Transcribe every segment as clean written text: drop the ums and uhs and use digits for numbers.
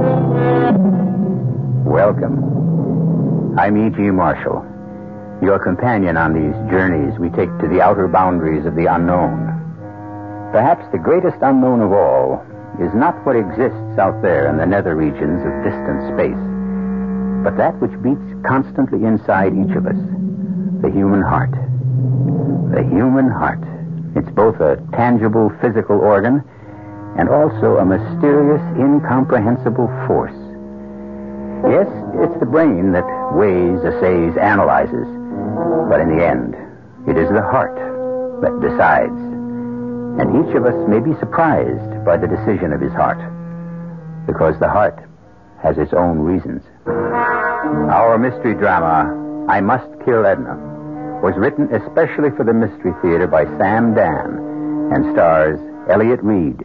Welcome. I'm E.G. Marshall, your companion on these journeys we take to the outer boundaries of the unknown. Perhaps the greatest unknown of all is not what exists out there in the nether regions of distant space, but that which beats constantly inside each of us, the human heart. The human heart. It's both a tangible physical organ and also a mysterious, incomprehensible force. Yes, it's the brain that weighs, assays, analyzes, but in the end, it is the heart that decides. And each of us may be surprised by the decision of his heart, because the heart has its own reasons. Our mystery drama, I Must Kill Edna, was written especially for the Mystery Theater by Sam Dan and stars Elliott Reed.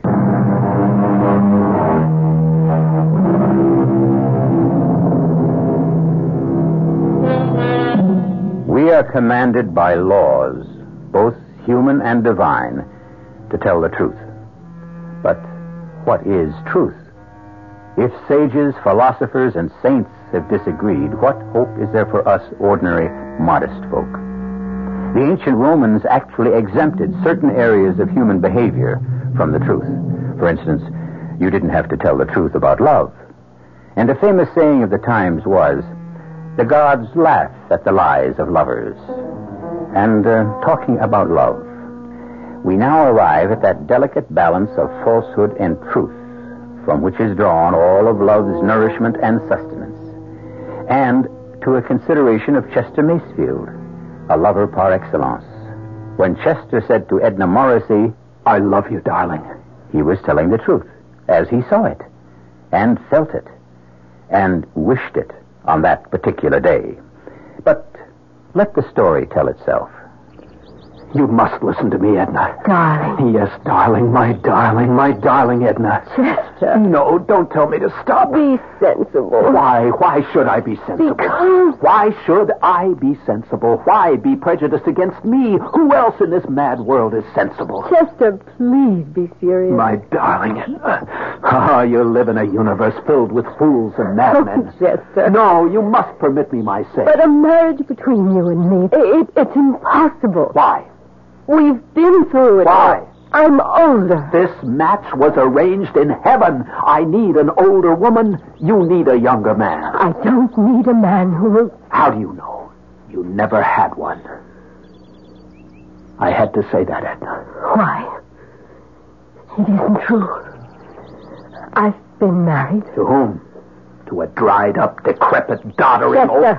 We are commanded by laws, both human and divine, to tell the truth. But what is truth? If sages, philosophers, and saints have disagreed, what hope is there for us ordinary, modest folk? The ancient Romans actually exempted certain areas of human behavior from the truth. For instance, you didn't have to tell the truth about love. And a famous saying of the times was, the gods laugh at the lies of lovers. And talking about love, we now arrive at that delicate balance of falsehood and truth, from which is drawn all of love's nourishment and sustenance. And to a consideration of Chester Masefield, a lover par excellence. When Chester said to Edna Morrissey, "I love you, darling," he was telling the truth, as he saw it, and felt it, and wished it on that particular day. But let the story tell itself. You must listen to me, Edna. Darling. Yes, darling, my darling Edna. Chester. No, don't tell me to stop. Be sensible. Why should I be sensible? Because... Why should I be sensible? Why be prejudiced against me? Who else in this mad world is sensible? Chester, please be serious. My darling Edna. Ah, you live in a universe filled with fools and madmen. Oh, Chester. No, you must permit me my say. But a marriage between you and me, it's impossible. Why? We've been through it. Why? I'm older. This match was arranged in heaven. I need an older woman. You need a younger man. I don't need a man who will... How do you know? You never had one. I had to say that, Edna. Why? It isn't true. I've been married. To whom? To a dried-up, decrepit, doddering Chester.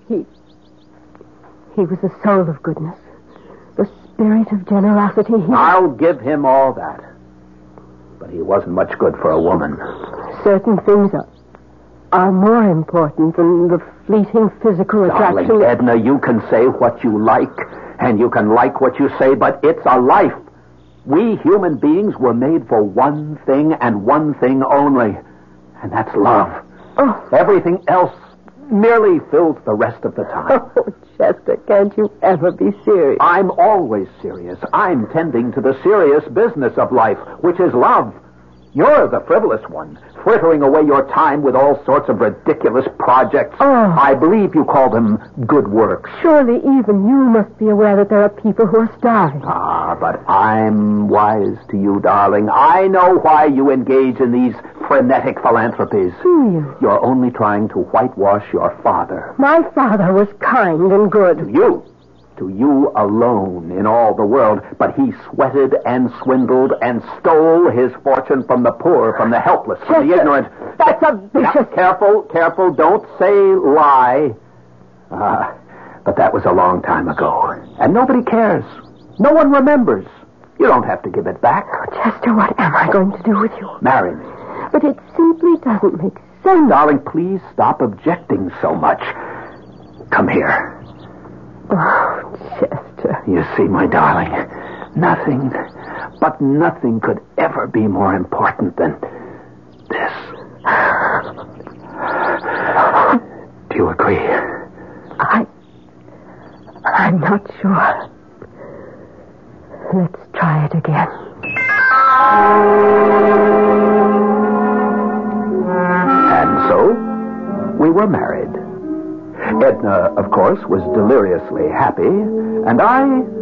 He was a soul of goodness. The spirit of generosity. I'll give him all that. But he wasn't much good for a woman. Certain things are more important than the fleeting physical attraction. Darling Edna, you can say what you like, and you can like what you say, but it's a life. We human beings were made for one thing and one thing only, and that's love. Oh. Everything else merely fills the rest of the time. Oh, Chester, can't you ever be serious? I'm always serious. I'm tending to the serious business of life, which is love. You're the frivolous one, frittering away your time with all sorts of ridiculous projects. Oh. I believe you call them good works. Surely even you must be aware that there are people who are starving. Ah, but I'm wise to you, darling. I know why you engage in these frenetic philanthropies. Do you? You're only trying to whitewash your father. My father was kind and good. To you alone in all the world, but he sweated and swindled and stole his fortune from the poor, from the helpless, from the ignorant. That's a vicious... Careful, don't say lie. But that was a long time ago, and nobody cares. No one remembers. You don't have to give it back. Oh, Chester, what am I going to do with you? Marry me. But it simply doesn't make sense. Darling, please stop objecting so much. Come here. Oh, Chester. You see, my darling, nothing could ever be more important than this. Do you agree? I'm not sure. Let's try it again. we were married. Edna, of course, was deliriously happy, and I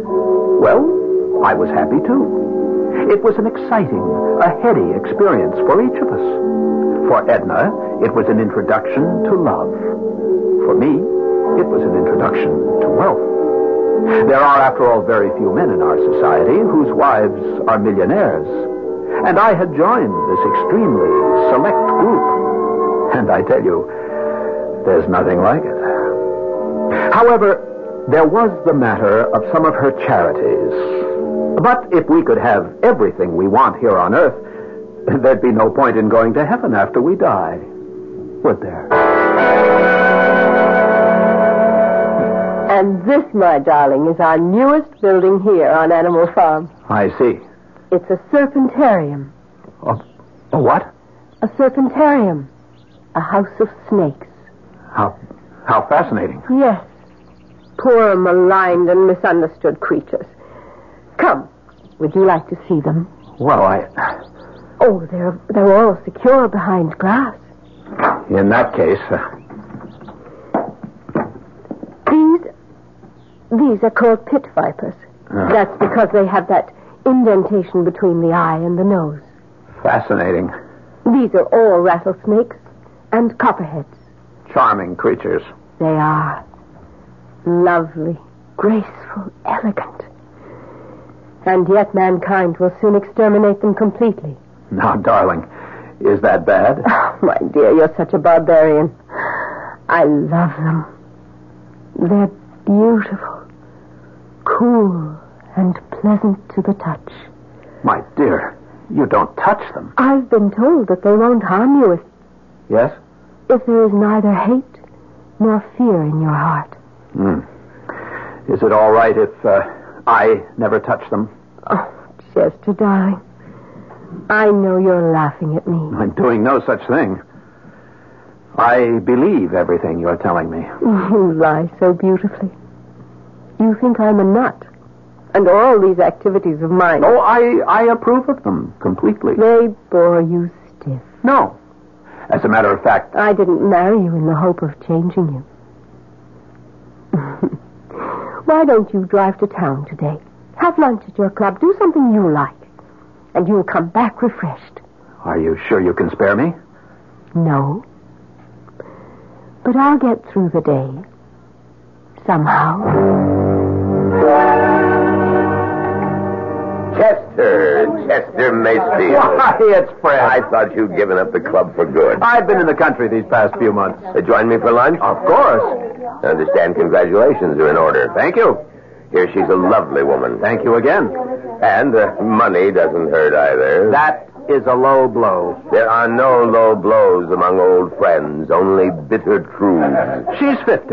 was happy too. It was an exciting, a heady experience for each of us. For Edna, it was an introduction to love. For me, it was an introduction to wealth. There are, after all, very few men in our society whose wives are millionaires. And I had joined this extremely select group. And I tell you, there's nothing like it. However, there was the matter of some of her charities. But if we could have everything we want here on earth, there'd be no point in going to heaven after we die, would there? And this, my darling, is our newest building here on Animal Farm. I see. It's a serpentarium. A what? A serpentarium. A house of snakes. How fascinating. Yes. Poor, maligned, and misunderstood creatures. Come. Would you like to see them? Well, Oh, they're all secure behind glass. in that case... These are called pit vipers. That's because they have that indentation between the eye and the nose. Fascinating. These are all rattlesnakes and copperheads. Charming creatures. They are lovely, graceful, elegant. And yet mankind will soon exterminate them completely. Now, darling, is that bad? Oh, my dear, you're such a barbarian. I love them. They're beautiful, cool, and pleasant to the touch. My dear, you don't touch them. I've been told that they won't harm you Yes? if there is neither hate nor fear in your heart. Is it all right if I never touch them? Oh, Chester, darling. I know you're laughing at me. I'm doing no such thing. I believe everything you're telling me. You lie so beautifully. You think I'm a nut. And all these activities of mine... Oh, I approve of them completely. They bore you stiff. No. As a matter of fact... I didn't marry you in the hope of changing you. Why don't you drive to town today? Have lunch at your club. Do something you like. And you'll come back refreshed. Are you sure you can spare me? No. But I'll get through the day. Somehow. Chester Macefield. Why, it's Fred. I thought you'd given up the club for good. I've been in the country these past few months. Join me for lunch? Of course. I understand congratulations are in order. Thank you. Here, she's a lovely woman. Thank you again. And money doesn't hurt either. That is a low blow. There are no low blows among old friends, only bitter truths. She's 50,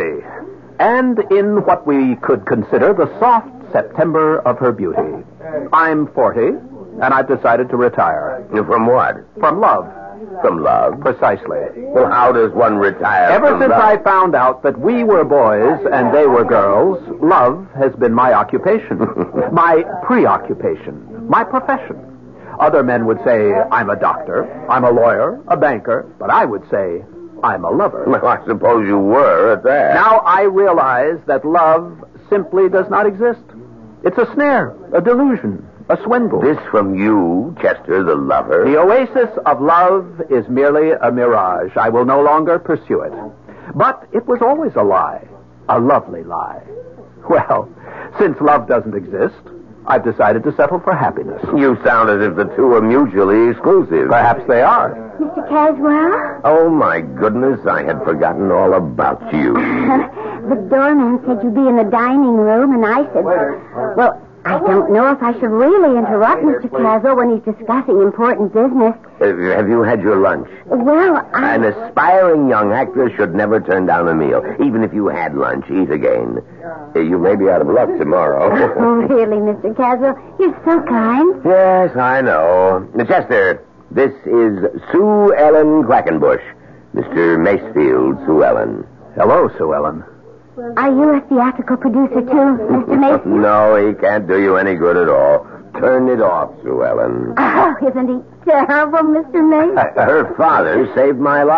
and in what we could consider the soft September of her beauty. I'm 40, and I've decided to retire. From what? From love. From love? Precisely. Well, how does one retire Ever from since love? I found out that we were boys and they were girls, love has been my occupation, my preoccupation, my profession. Other men would say, I'm a doctor, I'm a lawyer, a banker, but I would say, I'm a lover. Well, I suppose you were at that. Now I realize that love simply does not exist. It's a snare, a delusion, a swindle. This from you, Chester the lover? The oasis of love is merely a mirage. I will no longer pursue it. But it was always a lie, a lovely lie. Well, since love doesn't exist, I've decided to settle for happiness. You sound as if the two are mutually exclusive. Perhaps they are. Mr. Caswell? Oh, my goodness, I had forgotten all about you. The doorman said you'd be in the dining room, and I said, well, I don't know if I should really interrupt Mr. Caswell when he's discussing important business. Have you had your lunch? Well, An aspiring young actress should never turn down a meal. Even if you had lunch, eat again. You may be out of luck tomorrow. Oh, really, Mr. Caswell? You're so kind. Yes, I know. Chester, this is Sue Ellen Quackenbush. Mr. Macefield, Sue Ellen. Hello, Sue Ellen. Are you a theatrical producer, too, Mr. Mason? No, he can't do you any good at all. Turn it off, Sue Ellen. Oh, isn't he terrible, Mr. Mason? Her father saved my life.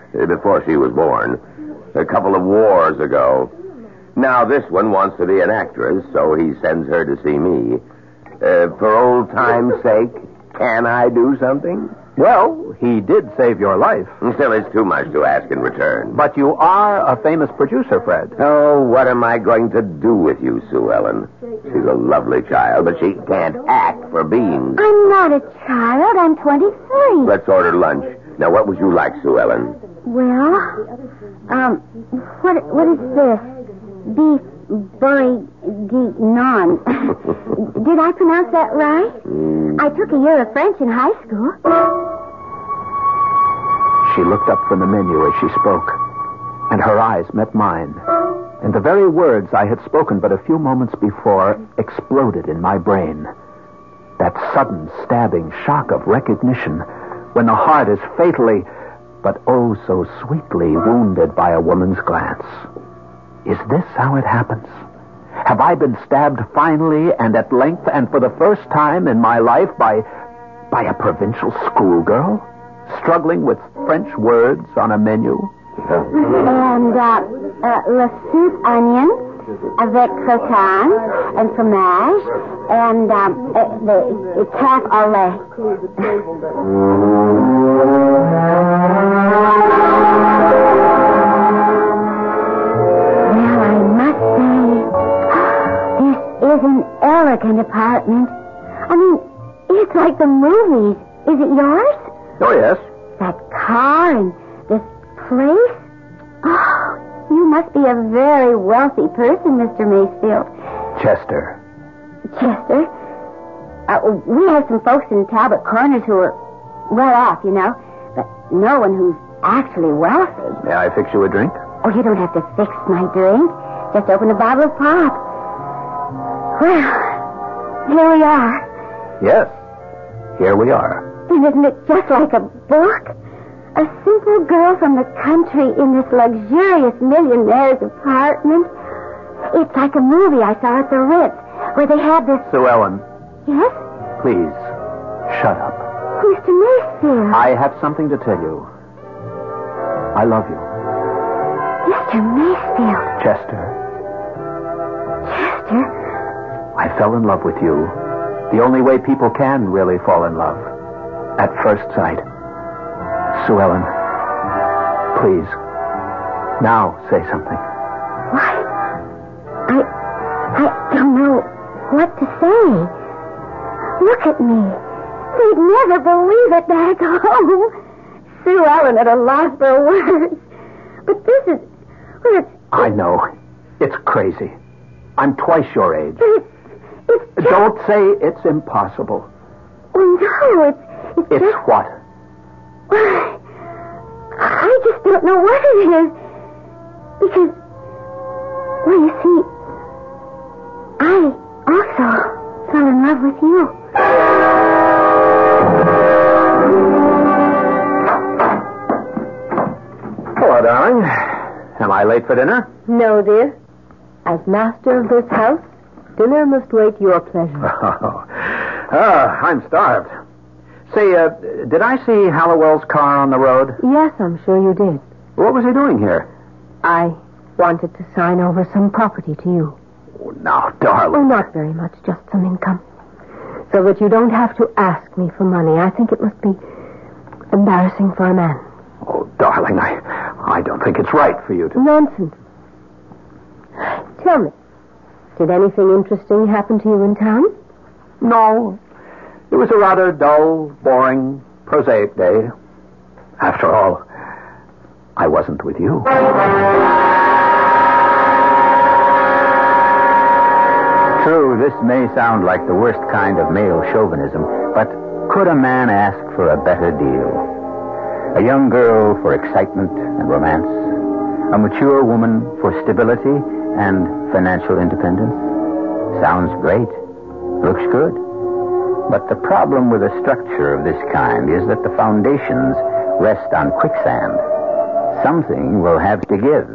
before she was born. A couple of wars ago. Now this one wants to be an actress, so he sends her to see me. For old time's sake, can I do something? Well, he did save your life. Still, it's too much to ask in return. But you are a famous producer, Fred. Oh, what am I going to do with you, Sue Ellen? She's a lovely child, but she can't act for beans. I'm not a child. I'm 23. Let's order lunch. Now, what would you like, Sue Ellen? Well, what is this? Beef bourguignon. Did I pronounce that right? I took a year of French in high school. She looked up from the menu as she spoke, and her eyes met mine. And the very words I had spoken but a few moments before exploded in my brain. That sudden, stabbing shock of recognition when the heart is fatally, but oh so sweetly wounded by a woman's glance. Is this how it happens? Have I been stabbed finally and at length and for the first time in my life by a provincial schoolgirl struggling with French words on a menu? And la soupe onion avec croquant and fromage and the calf au lait. Well, I must say, this is an elegant apartment. I mean, it's like the movies. Is it yours? Oh, yes. That car and this place? Oh, you must be a very wealthy person, Mr. Macefield. Chester. Chester? We have some folks in Talbot Corners who are well off, you know, but no one who's actually wealthy. May I fix you a drink? Oh, you don't have to fix my drink. Just open a bottle of pop. Well, here we are. Yes. Here we are. And isn't it just like a book? A simple girl from the country in this luxurious millionaire's apartment. It's like a movie I saw at the Ritz, where they had this... Sue Ellen, Yes? please, shut up. Mr. Macefield. I have something to tell you. I love you. Mr. Macefield. Chester, Chester? I fell in love with you. The only way people can really fall in love. At first sight. Sue Ellen, please, now say something. Why? I don't know what to say. Look at me. They'd never believe it back home. Sue Ellen at a loss for words. But this is... Well, I know. It's crazy. I'm twice your age. it's just... Don't say it's impossible. Oh, no, it's It's just... what? I just don't know what it is. Because, well, you see, I also fell in love with you. Hello, darling. Am I late for dinner? No, dear. As master of this house, dinner must wait your pleasure. I'm starved. Say, did I see Hallowell's car on the road? Yes, I'm sure you did. What was he doing here? I wanted to sign over some property to you. Oh, now, Oh, darling. not very much, just some income. So that you don't have to ask me for money. I think it must be embarrassing for a man. Oh, darling, I don't think it's right for you to... Nonsense. Tell me, did anything interesting happen to you in town? No. It was a rather dull, boring, prosaic day. After all, I wasn't with you. True, this may sound like the worst kind of male chauvinism, but could a man ask for a better deal? A young girl for excitement and romance, a mature woman for stability and financial independence. Sounds great. Looks good. But the problem with a structure of this kind is that the foundations rest on quicksand. Something will have to give.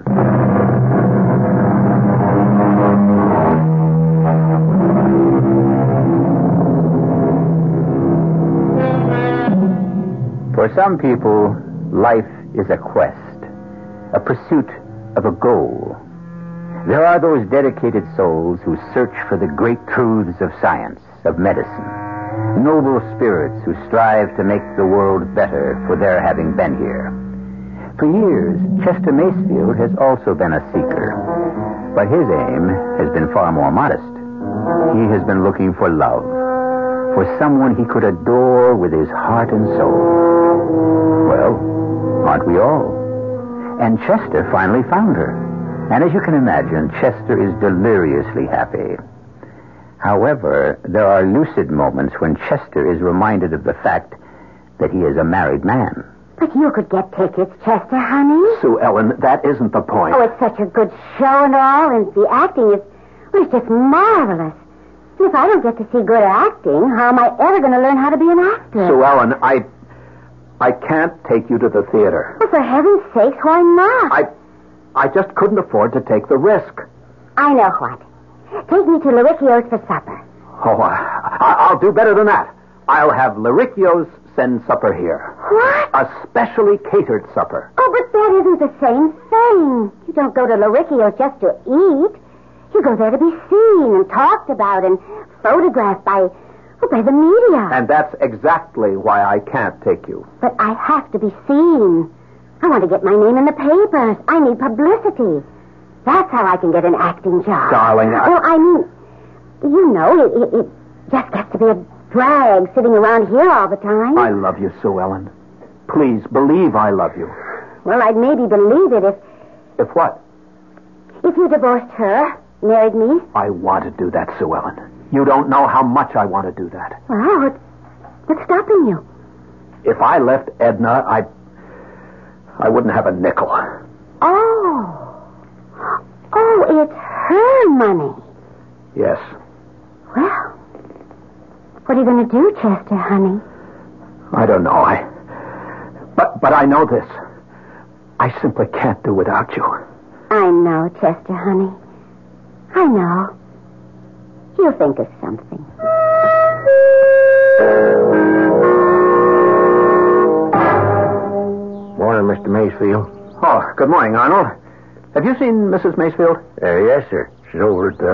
For some people, life is a quest, a pursuit of a goal. There are those dedicated souls who search for the great truths of science, of medicine, noble spirits who strive to make the world better for their having been here. For years, Chester Masefield has also been a seeker, but his aim has been far more modest. He has been looking for love, for someone he could adore with his heart and soul. Well, aren't we all? And Chester finally found her. And as you can imagine, Chester is deliriously happy. However, there are lucid moments when Chester is reminded of the fact that he is a married man. But you could get tickets, Chester, honey. Sue Ellen, that isn't the point. Oh, it's such a good show and all, and the acting is, well, it's just marvelous. And if I don't get to see good acting, how am I ever going to learn how to be an actor? Sue Ellen, I can't take you to the theater. Well, for heaven's sakes, why not? I just couldn't afford to take the risk. I know what. Take me to Luricchio's for supper. Oh, I'll do better than that. I'll have Luricchio's send supper here. What? A specially catered supper. Oh, but that isn't the same thing. You don't go to Luricchio's just to eat. You go there to be seen and talked about and photographed by the media. And that's exactly why I can't take you. But I have to be seen. I want to get my name in the papers. I need publicity. That's how I can get an acting job. Darling, Well, I mean, you know, it just gets to be a drag sitting around here all the time. I love you, Sue Ellen. Please, believe I love you. Well, I'd maybe believe it If what? if you divorced her, married me. I want to do that, Sue Ellen. You don't know how much I want to do that. Well, what's stopping you? If I left Edna, I wouldn't have a nickel. Oh, it's her money. Yes. Well, what are you going to do, Chester, honey? I don't know. But I know this. I simply can't do without you. I know, Chester, honey. I know. You'll think of something. Morning, Mr. Masefield. Oh, good morning, Arnold. Have you seen Mrs. Masefield? Yes, sir. She's over at,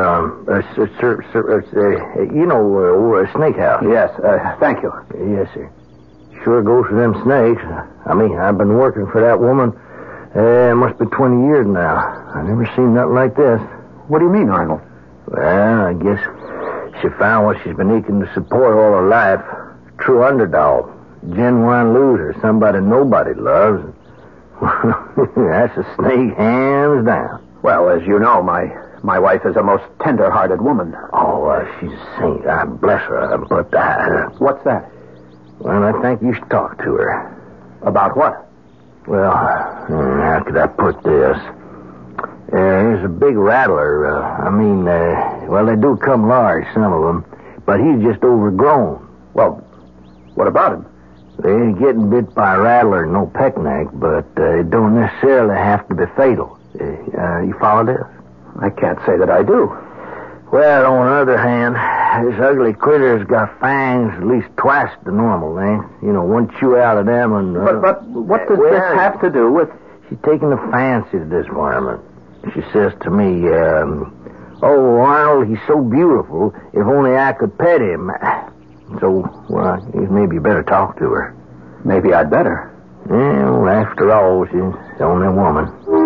over at Snake House. Yes, thank you. Yes, sir. Sure goes for them snakes. I mean, I've been working for that woman, it must be 20 years now. I never seen nothing like this. What do you mean, Arnold? Well, I guess she found what she's been aching to support all her life. True underdog. Genuine loser. Somebody nobody loves. That's a snake, hands down. Well, as you know, my wife is a most tender-hearted woman. Oh, she's a saint. I bless her. But, What's that? well, I think you should talk to her. About what? Well, how could I put this? There's a big rattler. Well, they do come large, some of them. But he's just overgrown. Well, what about him? They ain't getting bit by a rattler, no peckneck, but it don't necessarily have to be fatal. You follow this? I can't say that I do. Well, on the other hand, this ugly critter's got fangs at least twice the normal length. You know, one chew out of them and... But what does this have to do with... She's taking a fancy to this varmint. She says to me, oh, Arnold, he's so beautiful, if only I could pet him. So, well, maybe you better talk to her. Maybe I'd better. Yeah, well, after all, she's the only woman.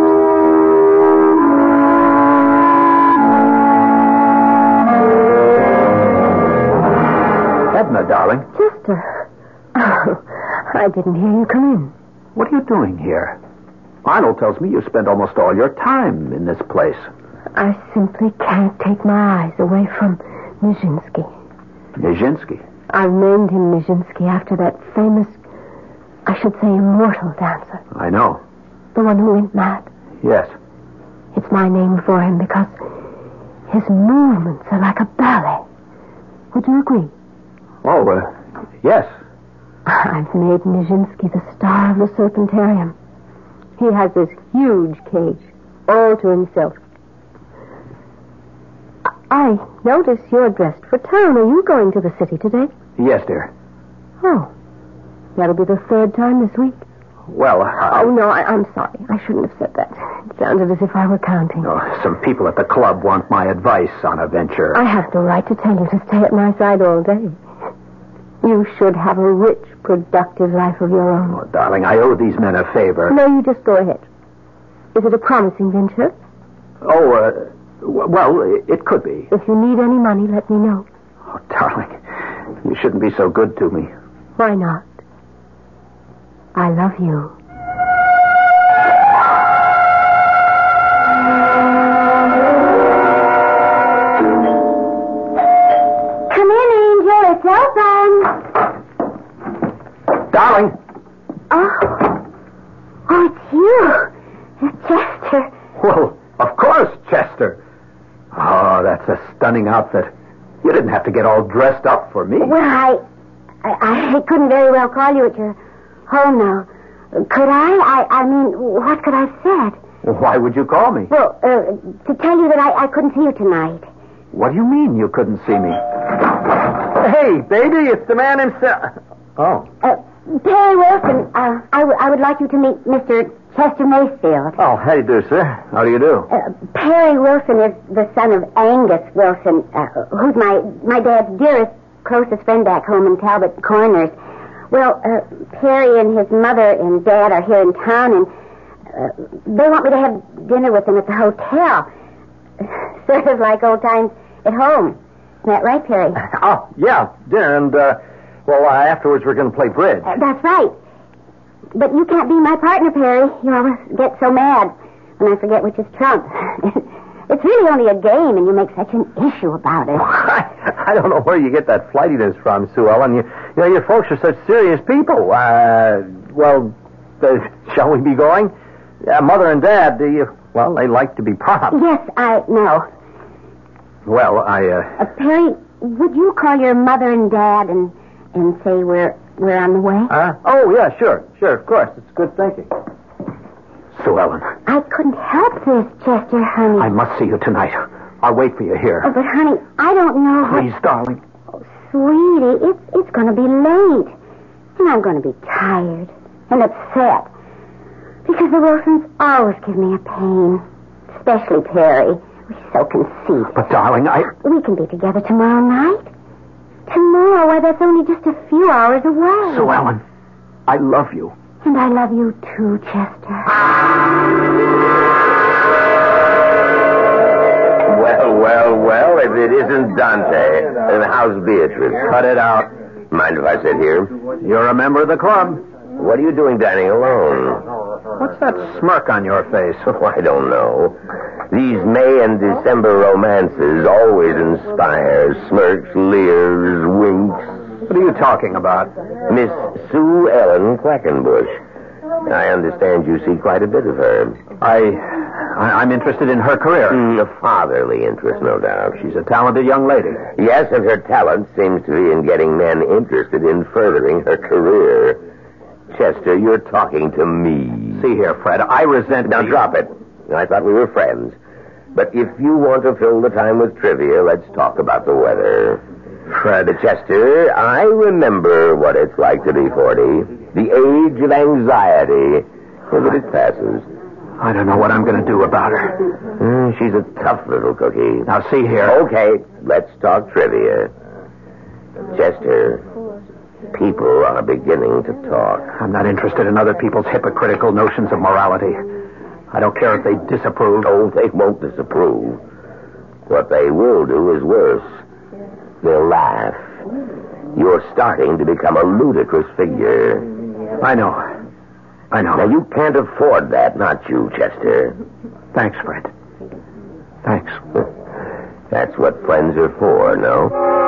Edna, darling. Chester. Oh, I didn't hear you come in. What are you doing here? Arnold tells me you spend almost all your time in this place. I simply can't take my eyes away from Nijinsky. Nijinsky? I named him Nijinsky after that famous, I should say immortal dancer. I know. The one who went mad. Yes. It's my name for him because his movements are like a ballet. Would you agree? Oh, yes. I've made Nijinsky the star of the Serpentarium. He has this huge cage, all to himself. I notice you're dressed for town. Are you going to the city today? Yes, dear. Oh, that'll be the third time this week. Well, Oh, no, I'm sorry. I shouldn't have said that. It sounded as if I were counting. some people at the club want my advice on a venture. I have the right to tell you to stay at my side all day. You should have a rich, productive life of your own. Oh, darling, I owe these men a favor. No, you just go ahead. Is it a promising venture? Well, it could be. If you need any money, let me know. Oh, darling, you shouldn't be so good to me. Why not? I love you. Come in, Angel. It's open. Darling! Oh, it's you. Chester. Well, of course, Chester. Oh, that's a stunning outfit. You didn't have to get all dressed up for me. Well, I couldn't very well call you at your home now. Could I? I mean, what could I have said? Well, why would you call me? Well, to tell you that I couldn't see you tonight. What do you mean you couldn't see me? Hey, baby, it's the man himself. Oh. Perry Wilson, I would like you to meet Mr. Chester Mayfield. Oh, how do you do, sir? How do you do? Perry Wilson is the son of Angus Wilson, who's my dad's dearest, closest friend back home in Talbot Corners. Well, Perry and his mother and dad are here in town, and they want me to have dinner with them at the hotel. Sort of like old times at home. Isn't that right, Perry? Oh, yeah, dinner, and, afterwards we're going to play bridge. That's right. But you can't be my partner, Perry. You always get so mad when I forget which is trump. It's really only a game, and you make such an issue about it. I don't know where you get that flightiness from, Sue Ellen. You know, your folks are such serious people. Shall we be going? Mother and Dad, they like to be prompt. Yes, I know. Well, Perry, would you call your mother and Dad and say we're on the way? Oh, yeah, sure, of course. It's good thinking. Sue Ellen. I couldn't help this, Chester, honey. I must see you tonight. I'll wait for you here. Oh, but, honey, I don't know Please, darling. Oh, sweetie, it's going to be late. And I'm going to be tired and upset. Because the Wilsons always give me a pain. Especially Perry. He's so conceited. But, darling, We can be together tomorrow night. Tomorrow? Why, that's only just a few hours away. Sue Ellen, I love you. And I love you too, Chester. Well, if it isn't Dante, then how's Beatrice? Cut it out. Mind if I sit here? You're a member of the club. What are you doing dining alone? What's that smirk on your face? Oh, I don't know. These May and December romances always inspire smirks, leers, winks. What are you talking about? Miss Sue Ellen Quackenbush. I understand you see quite a bit of her. I'm interested in her career. A fatherly interest, no doubt. She's a talented young lady. Yes, and her talent seems to be in getting men interested in furthering her career. Chester, you're talking to me. See here, Fred, I resent... Now, drop it. I thought we were friends. But if you want to fill the time with trivia, let's talk about the weather. Fred. Chester, I remember what it's like to be 40. The age of anxiety. But it passes. I don't know what I'm going to do about her. She's a tough little cookie. Now, see here. Okay, let's talk trivia. Chester, people are beginning to talk. I'm not interested in other people's hypocritical notions of morality. I don't care if they disapprove. Oh, they won't disapprove. What they will do is worse. They'll laugh. You're starting to become a ludicrous figure. I know. Now, you can't afford that, not you, Chester. Thanks, Fred. Thanks. That's what friends are for, no?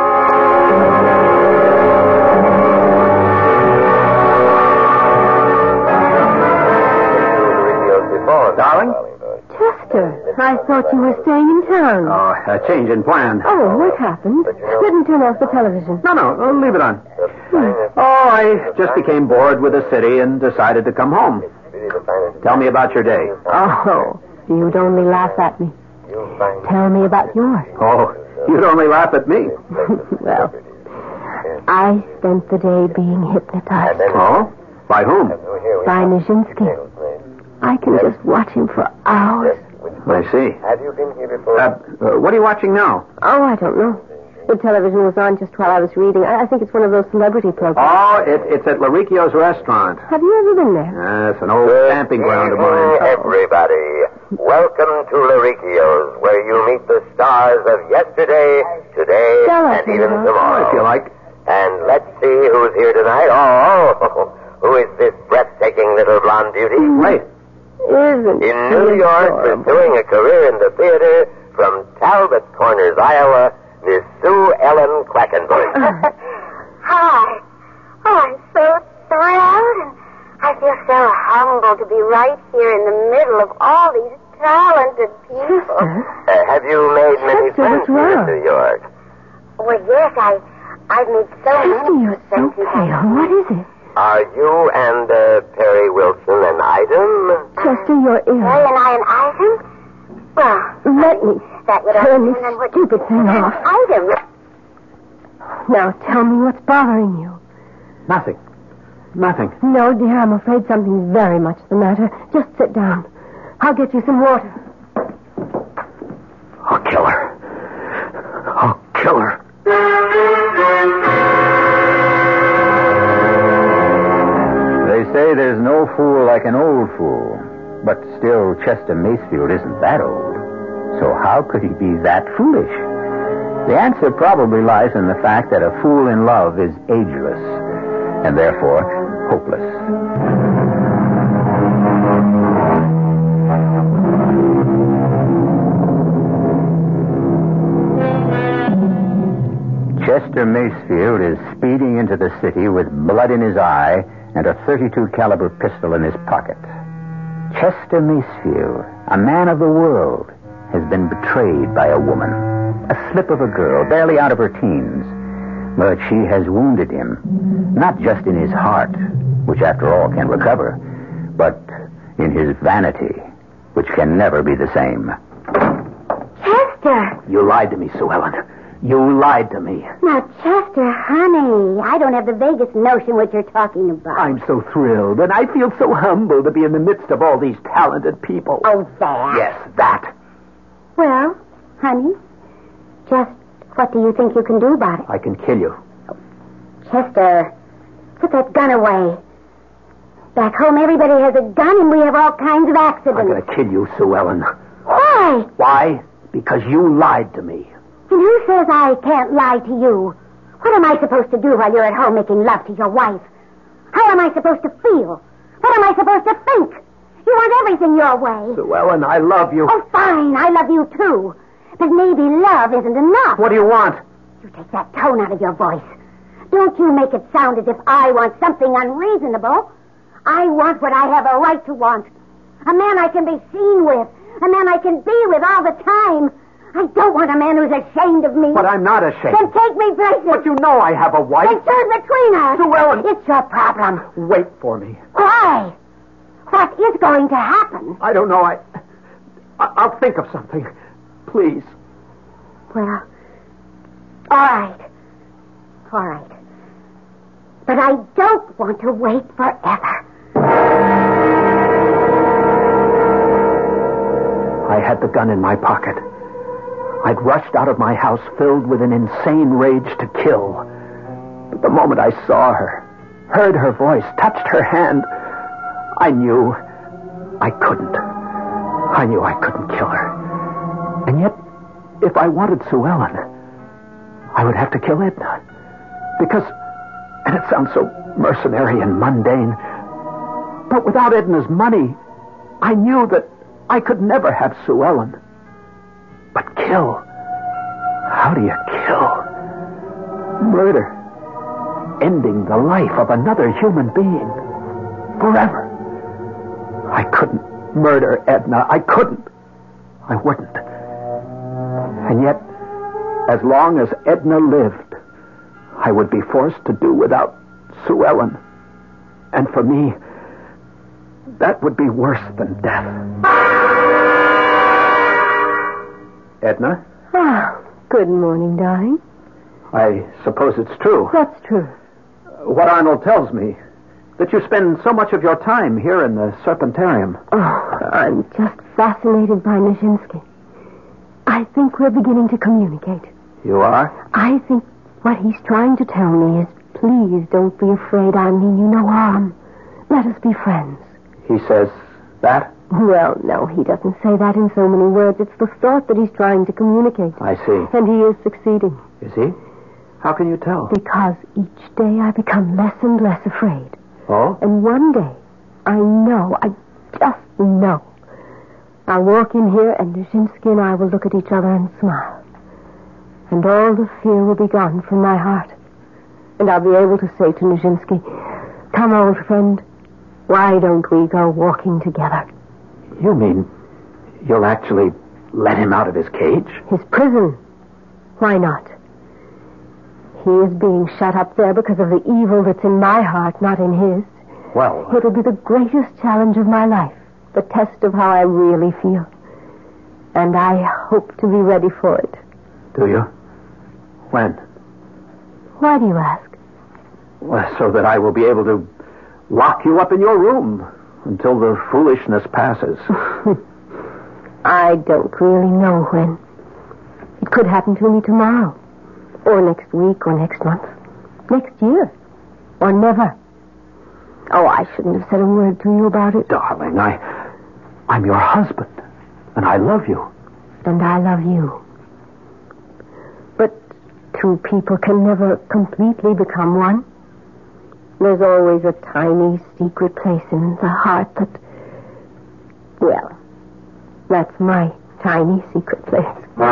Darling? Chester, I thought you were staying in town. Oh, a change in plan. Oh, what happened? Let me turn off the television. No, leave it on. Oh, I just became bored with the city and decided to come home. Tell me about your day. Oh, you'd only laugh at me. Tell me about yours. Oh, you'd only laugh at me. Well, I spent the day being hypnotized. Oh? By whom? By Nijinsky. I can just watch him for hours. I see. Have you been here before? What are you watching now? Oh, I don't know. The television was on just while I was reading. I think it's one of those celebrity programs. Oh, it's at Laricchio's restaurant. Have you ever been there? It's an old camping ground of mine. Everybody. Welcome to Laricchio's, where you meet the stars of yesterday, today, and even tomorrow. If you like. And let's see who's here tonight. Oh, who is this breathtaking little blonde beauty? Wait. Isn't In New York, pursuing a career in the theater, from Talbot Corners, Iowa, Miss Sue Ellen Quackenbush. Hi. Oh, I'm so thrilled, and I feel so humbled to be right here in the middle of all these talented people. Have you made many Chester, friends what's here in wrong? New York? Well, yes, I've made so Chester, many you're so friends. pale. What is it? Are you and Perry Wilson an item? Chester, you're Ray ill. and I an item? Well, Let me that would turn depend this on what stupid thing off. item. Now tell me what's bothering you. Nothing. No, dear, I'm afraid something's very much the matter. Just sit down. I'll get you some water. I'll kill her. I'll kill her. They say there's no fool like an old fool. But still, Chester Macefield isn't that old. So how could he be that foolish? The answer probably lies in the fact that a fool in love is ageless, and therefore hopeless. Chester Macefield is speeding into the city with blood in his eye and a .32 caliber pistol in his pocket. Chester Macefield, a man of the world, has been betrayed by a woman, a slip of a girl, barely out of her teens. But she has wounded him, not just in his heart, which after all can recover, but in his vanity, which can never be the same. Chester! You lied to me, Sue Ellen. You lied to me. Now, Chester, honey, I don't have the vaguest notion what you're talking about. I'm so thrilled, and I feel so humbled to be in the midst of all these talented people. Oh, that. Yes, that. Well, honey, just what do you think you can do about it? I can kill you. Chester, put that gun away. Back home, everybody has a gun, and we have all kinds of accidents. I'm going to kill you, Sue Ellen. Why? Why? Because you lied to me. And who says I can't lie to you? What am I supposed to do while you're at home making love to your wife? How am I supposed to feel? What am I supposed to think? You want everything your way. Sue Ellen, I love you. Oh, fine, I love you too. But maybe love isn't enough. What do you want? You take that tone out of your voice. Don't you make it sound as if I want something unreasonable. I want what I have a right to want. A man I can be seen with. A man I can be with all the time. I don't want a man who's ashamed of me. But I'm not ashamed. Then take me places. But you know I have a wife. Then turn between us. Sue Ellen. It's your problem. Wait for me. Why? What is going to happen? I don't know. I'll think of something. Please. Well, all right. All right. But I don't want to wait forever. I had the gun in my pocket. I'd rushed out of my house filled with an insane rage to kill. But the moment I saw her, heard her voice, touched her hand, I knew I couldn't. I knew I couldn't kill her. And yet, if I wanted Sue Ellen, I would have to kill Edna. Because, and it sounds so mercenary and mundane, but without Edna's money, I knew that I could never have Sue Ellen. But kill? How do you kill? Murder. Ending the life of another human being. Forever. I couldn't murder Edna. I couldn't. I wouldn't. And yet, as long as Edna lived, I would be forced to do without Sue Ellen. And for me, that would be worse than death. Edna? Oh, good morning, darling. I suppose it's true. What's true? What Arnold tells me. that you spend so much of your time here in the Serpentarium. Oh, I'm just fascinated by Nijinsky. I think we're beginning to communicate. You are? I think what he's trying to tell me is, please don't be afraid. I mean you no harm. Let us be friends. He says that? Well, no, he doesn't say that in so many words. It's the thought that he's trying to communicate. I see. And he is succeeding. Is he? How can you tell? Because each day I become less and less afraid. Oh? And one day, I just know, I'll walk in here and Nijinsky and I will look at each other and smile. And all the fear will be gone from my heart. And I'll be able to say to Nijinsky, come, old friend, why don't we go walking together? You mean you'll actually let him out of his cage? His prison. Why not? He is being shut up there because of the evil that's in my heart, not in his. Well... It'll be the greatest challenge of my life, the test of how I really feel. And I hope to be ready for it. Do you? When? Why do you ask? Well, so that I will be able to lock you up in your room until the foolishness passes. I don't really know when. It could happen to me tomorrow. Or next week, or next month. Next year. Or never. Oh, I shouldn't have said a word to you about it. Darling, I'm your husband. And I love you. And I love you. But two people can never completely become one. There's always a tiny secret place in the heart that... Well, that's my tiny secret place.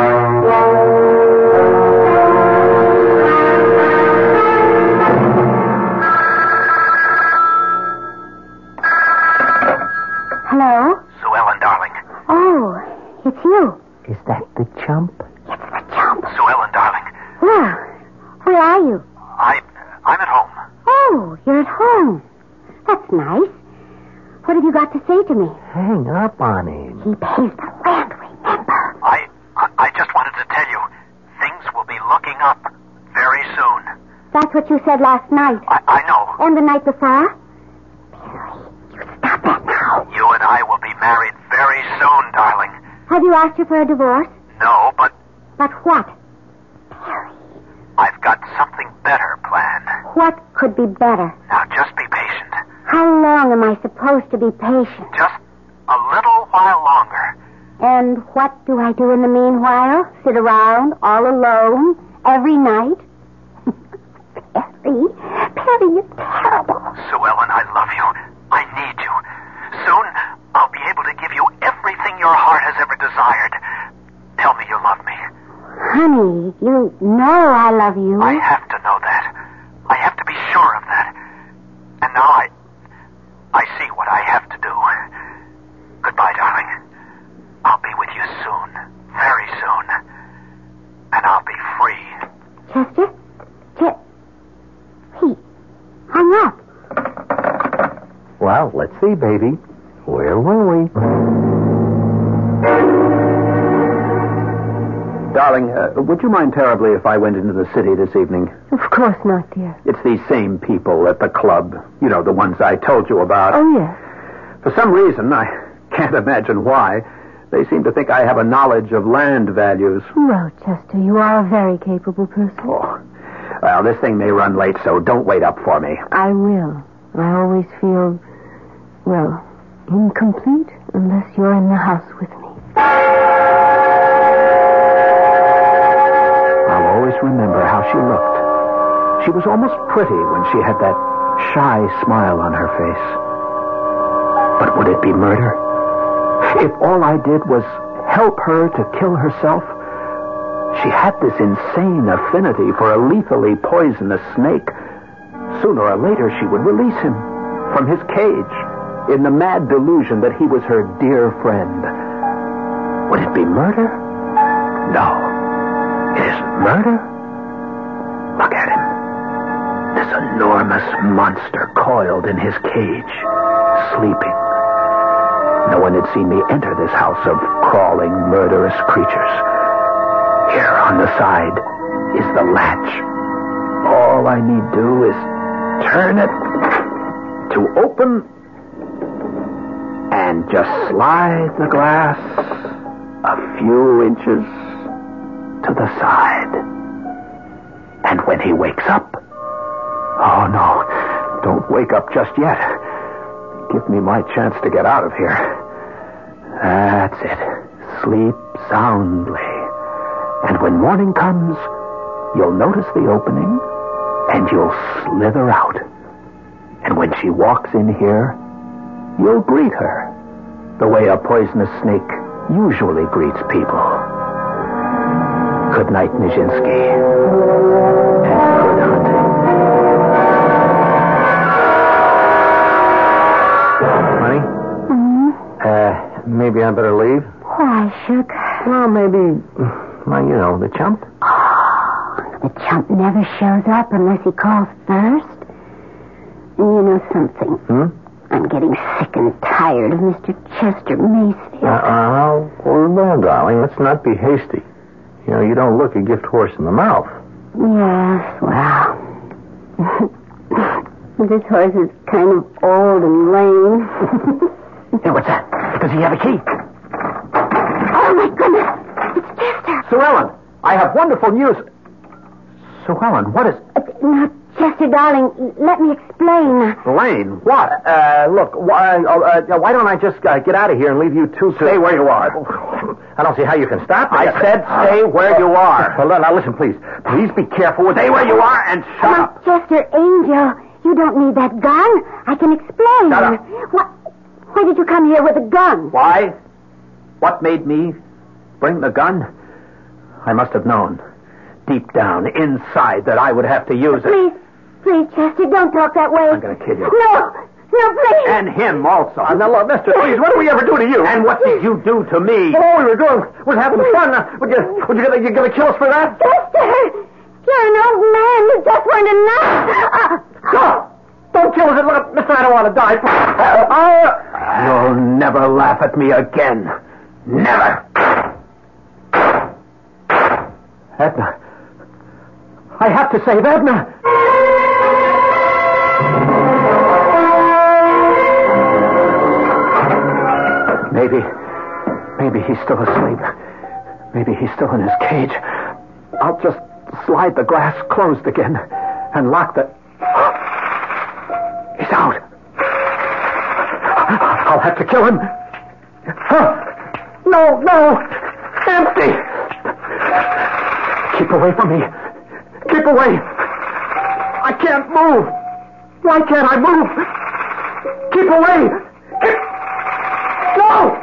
Hello? Sue Ellen, darling. Oh, it's you. Is that the chump? It's the chump. Sue Ellen, darling. Well, where are you? I'm at home. Oh, you're at home. That's nice. What have you got to say to me? Hang up on him. He pays the rent, remember? I just wanted to tell you, things will be looking up very soon. That's what you said last night. I know. And the night before? Perry, you stop that now. You and I will be married very soon, darling. Have you asked her for a divorce? No, but But what? Perry, I've got something better planned. what could be better? Now, just be patient. How long am I supposed to be patient? Just a little while longer. And what do I do in the meanwhile? Sit around all alone every night? Perry, you're terrible. Sue Ellen, I love you. I need you. Soon, I'll be able to give you everything your heart has ever desired. Tell me you love me. Honey, you know I love you. I have to know that. I have to be sure of that. And now I see what I have to do. Goodbye, darling. I'll be with you soon. Very soon. And I'll be free. Chester? He hung up. Well, let's see, baby. Where were we? Darling, would you mind terribly if I went into the city this evening? Of course not, dear. It's these same people at the club. You know, the ones I told you about. Oh, yes. For some reason, I can't imagine why, they seem to think I have a knowledge of land values. Well, Chester, you are a very capable person. Oh, well, this thing may run late, so don't wait up for me. I will. I always feel, well, incomplete unless you're in the house with me. I'll always remember how she looked. She was almost pretty when she had that shy smile on her face. But would it be murder? If all I did was help her to kill herself? She had this insane affinity for a lethally poisonous snake. Sooner or later, she would release him from his cage in the mad delusion that he was her dear friend. Would it be murder? No. It isn't murder. Look at him. This enormous monster coiled in his cage, sleeping. No one had seen me enter this house of crawling, murderous creatures. Here on the side is the latch. All I need do is turn it, to open and just slide the glass a few inches to the side. And when he wakes up, oh no, don't wake up just yet. Give me my chance to get out of here. That's it. Sleep soundly. And when morning comes, you'll notice the opening and you'll slither out. And when she walks in here, you'll greet her the way a poisonous snake usually greets people. Good night, Nijinsky. And good hunting. Honey? Maybe I better leave? Why, Shook? Well, maybe, the chump. Oh, the chump never shows up unless he calls first. And you know something? I'm getting sick and tired of Mr. Chester Macefield. Well, darling, let's not be hasty. You don't look a gift horse in the mouth. Yes, well... this horse is kind of old and lame. Hey, what's that? Does he have a key? Oh, my goodness. It's Chester. Sue Ellen, I have wonderful news. Sue Ellen, what is... Now, Chester, darling, let me explain. Lane, what? Look, why don't I just get out of here and leave you two to... Stay where you are. I don't see how you can stop me. I said stay where you are. Well, now, listen, please. Please be careful with... Stay where you are and shut up. Chester, Angel, you don't need that gun. I can explain. Shut up. Why did you come here with a gun? Why? What made me bring the gun? I must have known, deep down, inside, that I would have to use it. Please, Chester, don't talk that way. I'm going to kill you. No, please. And him also. Now, look, mister, please, what did we ever do to you? And what did you do to me? All we were doing was having fun. You gonna kill us for that? Chester, you're an old man. You just weren't enough. No! Don't kill us. Look, mister, I don't want to die. You'll never laugh at me again. Never. Edna. I have to save Edna. Maybe he's still asleep. Maybe he's still in his cage. I'll just slide the glass closed again and lock the... He's out. I'll have to kill him. No. Empty. Keep away from me. Keep away. I can't move. Why can't I move? Keep away. No!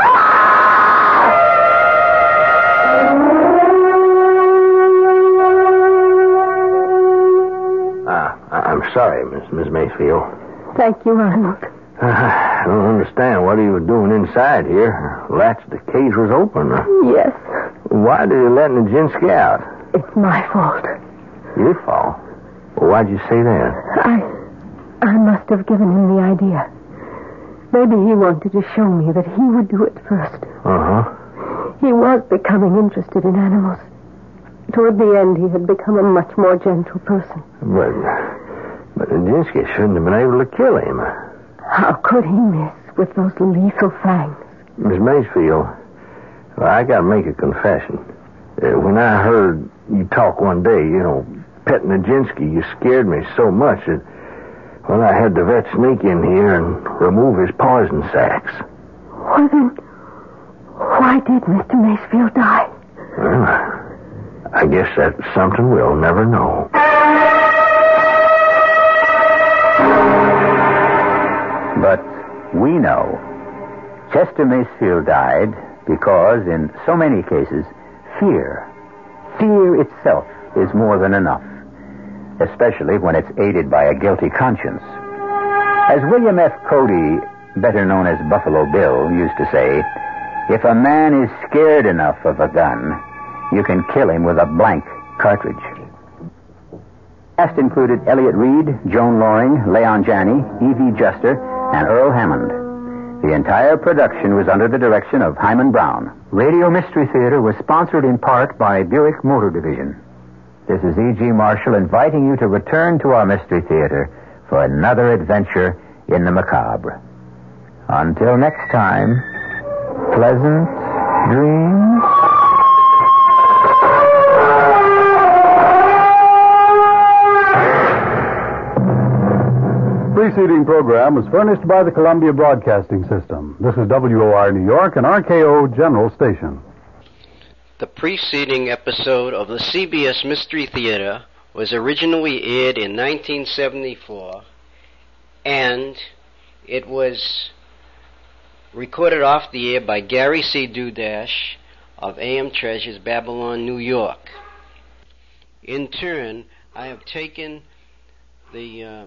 I'm sorry, Miss Macefield. Thank you, Arnold. I don't understand what you were doing inside here. Latch, the cage was open. Yes. Why did you let Nijinsky out? It's my fault. Your fault? Well, why'd you say that? I must have given him the idea. Maybe he wanted to show me that he would do it first. Uh-huh. He was becoming interested in animals. Toward the end, he had become a much more gentle person. But Nijinsky shouldn't have been able to kill him. How could he miss with those lethal fangs? Miss Macefield, I gotta make a confession. When I heard you talk one day, pet Nijinsky, you scared me so much that, well, I had the vet sneak in here and remove his poison sacs. Well, then, why did Mr. Macefield die? Well, I guess that's something we'll never know. But we know Chester Macefield died because, in so many cases, fear itself is more than enough, especially when it's aided by a guilty conscience. As William F. Cody, better known as Buffalo Bill, used to say, if a man is scared enough of a gun, you can kill him with a blank cartridge. Cast included Elliot Reed, Joan Loring, Leon Janney, E.V. Juster, and Earl Hammond. The entire production was under the direction of Hyman Brown. Radio Mystery Theater was sponsored in part by Buick Motor Division. This is E.G. Marshall inviting you to return to our Mystery Theater for another adventure in the macabre. Until next time, pleasant dreams. Preceding program was furnished by the Columbia Broadcasting System. This is WOR New York and RKO General Station. The preceding episode of the CBS Mystery Theater was originally aired in 1974, and it was recorded off the air by Gary C. Dudash of AM Treasures, Babylon, New York. In turn, I have taken the